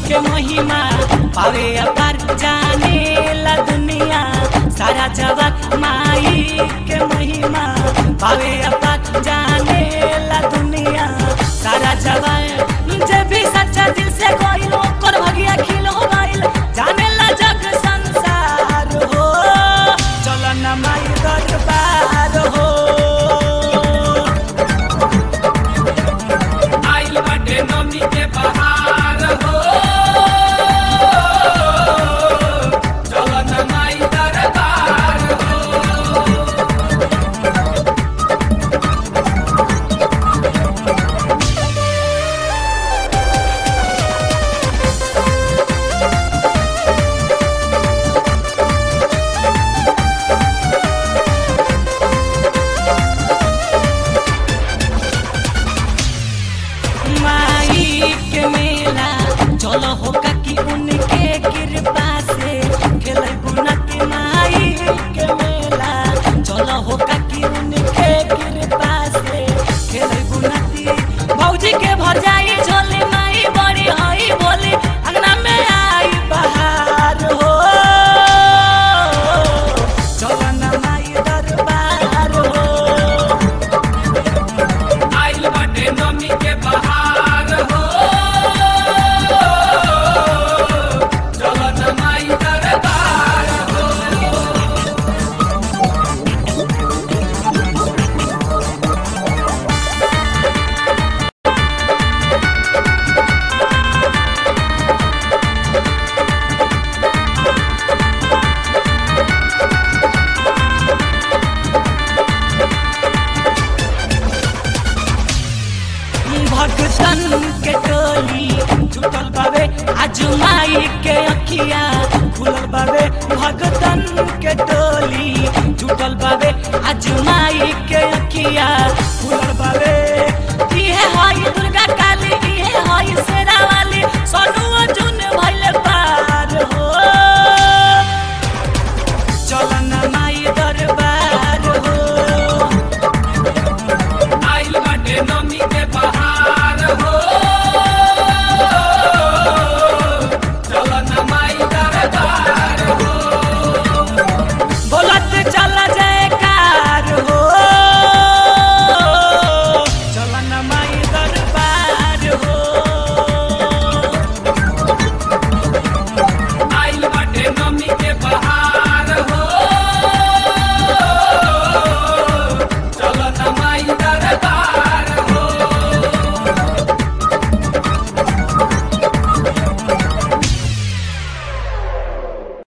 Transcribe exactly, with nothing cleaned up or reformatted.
के महिमा पावे अपार जाने ला दुनिया सारा जगत माई के महिमा पावे अपार जाने ला दुनिया सारा जगत जे भी सच्चा दिल से कोई ओकर भगिया खिल हो गइल जाने ला जग संसार हो चलो न माई दरबार हो आइल बाटे नमी के बहार हो चलो न माई दरबार हो चलो हो काकी उनके कृपा से खेले गुनती माई के मेला चलो हो काकी उनके कृपा से खेले गुनती भौजी के भर जाई झोली माई बड़ी हई बोली अंगना में आई बहार हो चलो न माई दरबार हो आइल बाटे नमी के बहार हो भगतन के टोली छुटल बाबे आज माई के अखिया खुलल बाबे भगतन के टोली